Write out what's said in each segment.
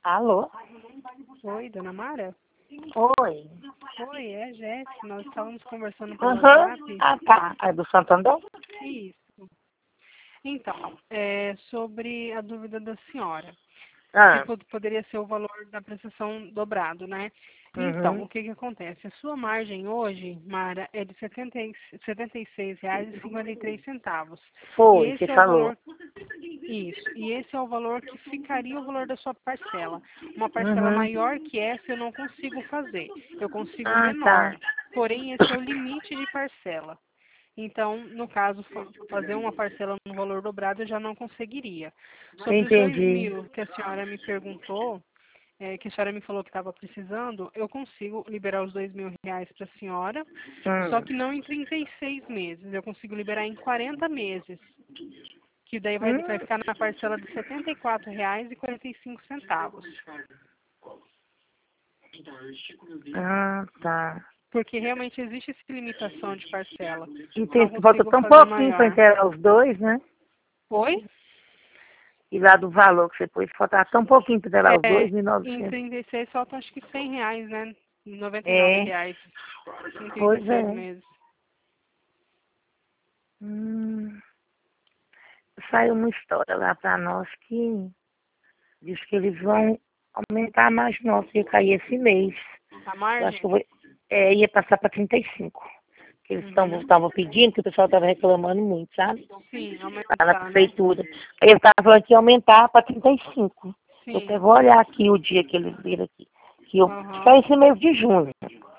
Alô? Oi, dona Mara? Oi. Oi, é a Jéssica. Nós estávamos conversando pelo Uhum. WhatsApp. Ah, tá. É do Santander? Isso. Então, sobre a dúvida da senhora, que Ah. poderia ser o valor da prestação dobrado, né? Então, Uhum. o que que acontece? A sua margem hoje, Mara, é de R$ 76,53. E Foi, você esse é o falou. valor. Isso. E esse é o valor que ficaria o valor da sua parcela. Uma parcela Uhum. maior que essa eu não consigo fazer. Eu consigo Ah, tá. menor. Porém, esse é o limite de parcela. Então, no caso, fazer uma parcela no valor dobrado eu já não conseguiria. Sobre os dois Entendi. mil que a senhora me perguntou, que a senhora me falou que estava precisando, eu consigo liberar os R$ 2.000 para a senhora, só que não em 36 meses. Eu consigo liberar em 40 meses. Que daí vai Hum. ficar na parcela de R$ 74,45. Ah, tá. Porque realmente existe essa limitação de parcela. E Não falta consigo tão fazer pouquinho para maior. inteirar os dois, né? Oi? E lá do valor que você pôs, falta tão pouquinho para inteirar os dois, Em 1.900. 36 falta acho que R$ 100, né? É, R$ 99 em pois 36 é. meses. Hum. Saiu uma história lá para nós que diz que eles vão aumentar mais nosso, ia cair esse mês. A Eu acho que margem? ia passar para 35. Que eles Uhum. estavam pedindo, que o pessoal estava reclamando muito, sabe? Sim, Lá na aumentar, né? prefeitura. Aí eu estava falando que ia aumentar para 35. Eu até Sim. vou olhar aqui o dia que eles viram aqui. Que eu ficar Aham. esse mês de junho.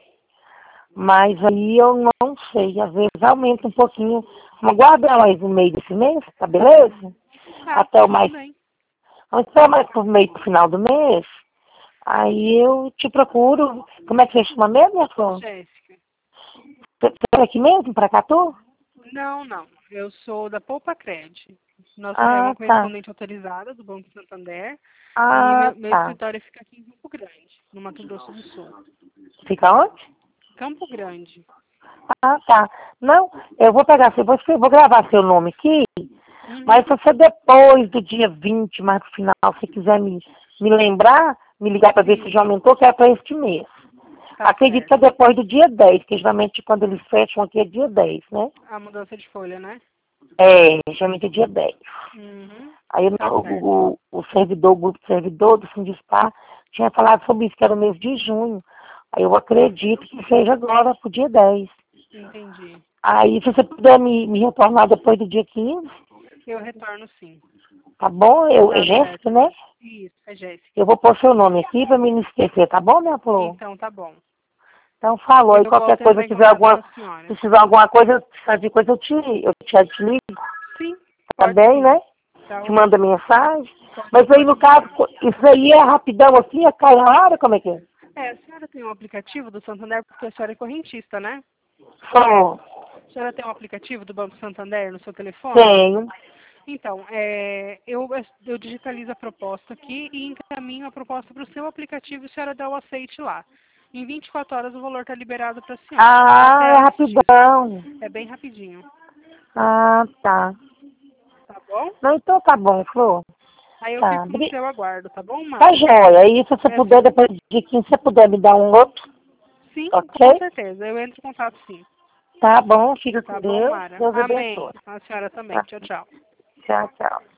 Mas aí eu não sei, às vezes aumenta um pouquinho. Vamos guardar mais um mês desse mês, tá beleza? Tá, Até o tudo mais. bem. Vamos esperar mais pro meio pro final do mês. Aí eu te procuro. Como é que você chama mesmo, minha flor? Jéssica. Você é aqui mesmo, pra Catu? Não, não. Eu sou da Poupa Cred. É uma Ah, tá. correspondente autorizada do Banco Santander e Ah, meu tá. escritório fica aqui em Campo Grande, no Mato Grosso do Sul. Fica onde? Campo Grande. Ah, tá. Não, eu vou pegar, vou gravar seu nome aqui, mas Uhum. se você depois do dia 20, mais pro final, se quiser me lembrar, me ligar para ver se já Sim, aumentou, que é para este mês. tá Acredito que é certo. depois do dia 10, que geralmente quando eles fecham aqui é dia 10, né? A mudança de folha, né? É, geralmente é dia 10. Uhum. Aí Tá certo. o servidor, o grupo servidor do Sindipar tinha falado sobre isso, que era o mês de junho. Aí eu acredito que seja agora pro dia 10. Entendi. Aí se você puder me retornar depois do dia 15, Eu retorno sim. tá bom? É Tá Jéssica, certo. né? Isso, é Jéssica. Eu vou pôr seu nome aqui pra mim não esquecer, tá bom, minha flor? Então tá bom. Então falou, Depois aí eu volto qualquer a coisa, entrar em tiver contato com alguma, a senhora. precisar alguma coisa, precisar de coisa, eu te ligo, Sim, tá pode bem, sim. né? Tá Te manda ok. mensagem. Mas aí no Pode caso, mandar. isso aí é rapidão assim, é cai na hora, como é que é? A senhora tem um aplicativo do Santander, porque a senhora é correntista, né? Só A senhora tem um aplicativo do Banco Santander no seu telefone? tenho. Então, eu digitalizo a proposta aqui e encaminho a proposta para o seu aplicativo e a senhora dá o aceite lá. Em 24 horas o valor está liberado para a senhora. Ou Ah, até é antes disso. rapidão. É bem rapidinho. Ah, tá. Tá bom? Não, então tá bom, Flor. Aí eu Tá. fico no seu aguardo, tá bom, Tá Mara? joia. Aí se você É, puder, depois de 15, se você puder me dar um outro, sim, com ok? certeza. Eu entro em contato sim. Tá bom, fica com Tá bom, Deus. Mara? Deus Amém. abençoe. A senhora também. Tá. Tchau, tchau. Tchau, tchau.